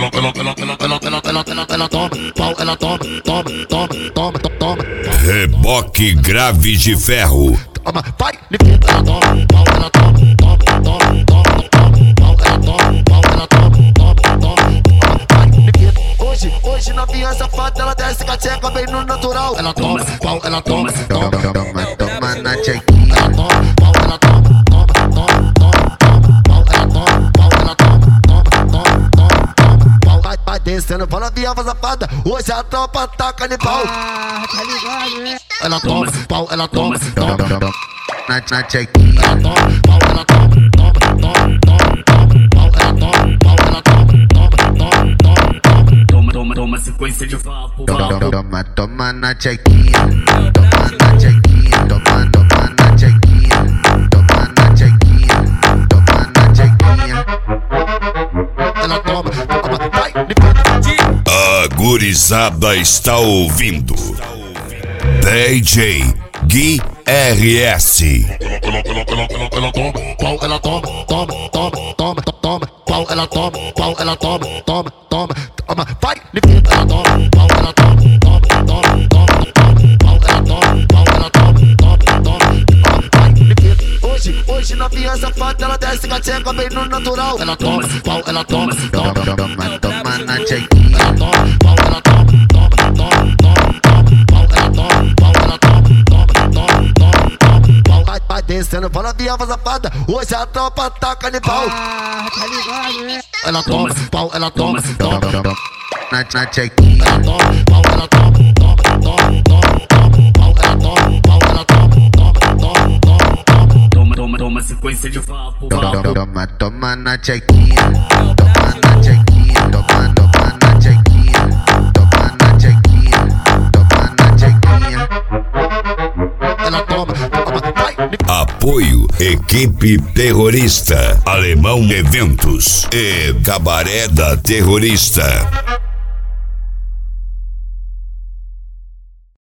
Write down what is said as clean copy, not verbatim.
Reboque grave de ferro. Vai, hoje novinha safada, ela desce com a tcheca bem no natural. Ela toma, pau, ela toma, toma na tchequinha. Ela toma, pau, ela toma, vai descendo, fala viava safada, hoje a tropa tá canibal. Tá ligado, né? Ela toma, pau, ela toma, na tchequinha. Ela toma, pau, ela toma, Toma sequência de vapo. Toma na tchequinha. Toma na tchequinha. Toma na tchequinha. Toma na tchequinha. Toma na tchequinha. ela toma, vai. A gurizada está ouvindo DJ Gui RS. Ela toma, pau, ela toma, pau, ela toma, pau, ela toma, vai. Ela toma, pau, ela toma, pau, ela toma, vai. Hoje novinha safada, ela desce com a tcheca bem no natural. Ela toma, pau, ela toma, toma na tchequinha. Ela toma, pau, ela toma, pau, ela toma, pau, ela toma, vai descendo, fala viava safada, hoje a tropa tá canibal. Tá ligado, né? Ela toma, pau, ela toma, na tchequinha. ela toma, pau, ela toma, pau, ela toma, pau, ela Toma sequência de vapo. Toma na tchequinha. Toma na tchequinha. Toma na tchequinha. Toma na tchequinha. Toma na tchequinha. ela toma, vai. Apoio Equipe Terrorista, Alemão Eventos e Cabaré da Terrorista.